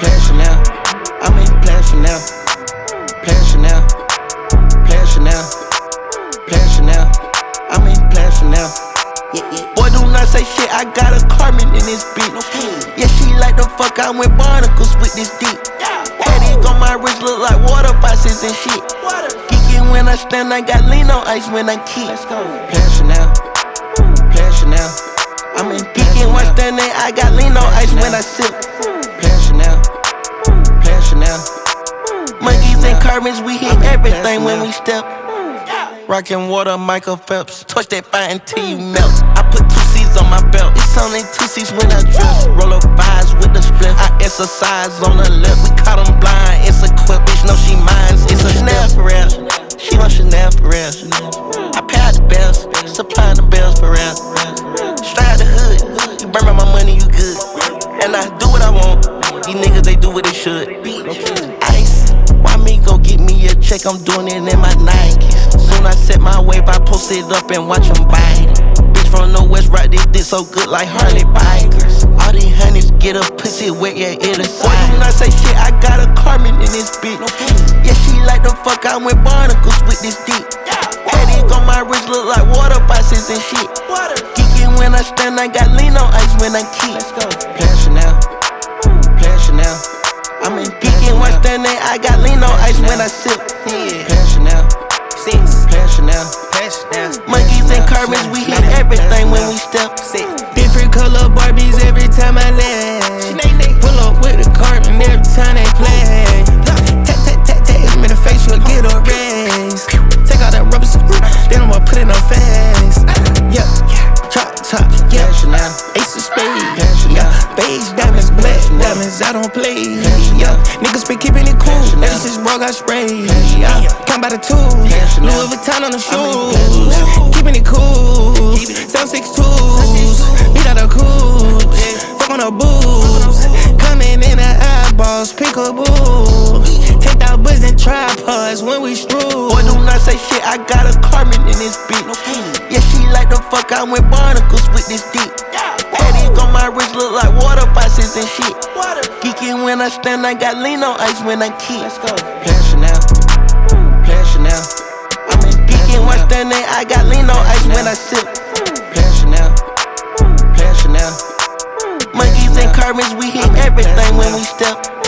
Passion now. I'm in passion now. Passion now. Passion now. Passion now. I'm in passion now. Boy, do not say shit, I got a Carmen in this bitch. Yeah, she like the fuck out with barnacles with this dick. Headache on my wrist look like water faucets and shit. Geeking when I stand, I got lean on ice when I kick. Passion now. Passion now. I'm in geeking when standing, I got lean on ice when I sip. Passion now. Passion now. Monkeys and Carmens, we hit everything when we step. Rockin' water, Michael Phelps. Touch that fire until you melt. I put 2 C's on my belt. It's only 2 C's when I dress. Roll up 5s with the split. I exercise on the left. We caught 'em blind. It's a quip. Bitch, know she mines. It's a Chanel for real. She want Chanel for real. I pay out the bells. Supplying the bells for real. Straight out the hood. You burn my money, you good. And I do what I want. These niggas, they do what they should. Ice. Why me go get me a check? I'm doing it in my Nikes. Soon I set my wave, I post it up and watch them bite it. Bitch from the west, right this dick so good like Harley bikers. All these honeys get a pussy wet, yeah, it'll slide. Boy, do not say shit, I got a Carmen in this bitch. Yeah, she like the fuck out with barnacles with this dick. Headache on my wrist look like water faucets and shit. Geeking when I stand, I got lean on ice when I kick. Passion now. Passion now. I'm in geeking when standing, I got lean on ice when I sip. Passion now. Passion now. Monkeys and Carmens, we hit everything when we step. Different color Barbies every time I land. Pull up with the Carmen every time they play. Tat tat tat tat, hit me the face, you'll get a raise. Take all that rubber, then I'ma put it on face. Yeah, chop chop, yeah. Ace of spades, yeah. Beige diamonds, black diamonds, I don't play. Yeah, niggas been keeping it cool ever since bro got sprayed. Yeah, come by the tools, Louis Vuitton on the shoes, keeping it cool. 762s, beat out the coupe, fuck on the booze, coming in the eyeballs, peekaboo. Take out buzz and tripods when we strew. Boy, do not say shit, I got a Carmen in this bitch. Yeah, she like the fuck out with barnacles with this dick. Headache on my wrist look like water faucets and shit. Geeking when I stand, I got lean on ice when I kick. Passion now. Passion now. I'm in geeking when standing, I got lean on ice when I sip. Passion now. Passion now. Monkeys and Carmens, we hit everything when we step.